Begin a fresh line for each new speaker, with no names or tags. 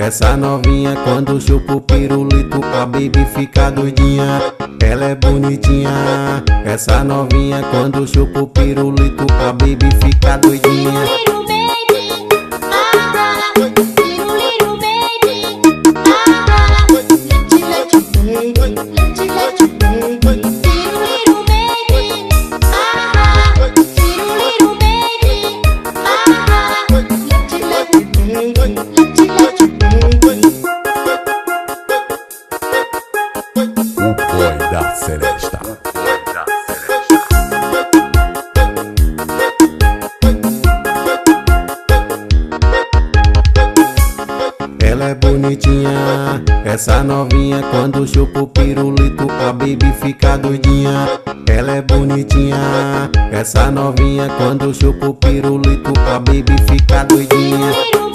Essa novinha quando chupa o pirulito, a baby fica doidinha. Ela é bonitinha. Essa novinha quando chupa o pirulito, a baby fica doidinha.
O boy da Seresta.
Ela é bonitinha. Essa novinha quando chupa o pirulito, a baby fica doidinha. Ela é bonitinha. Essa novinha quando chupa o pirulito, a baby fica doidinha.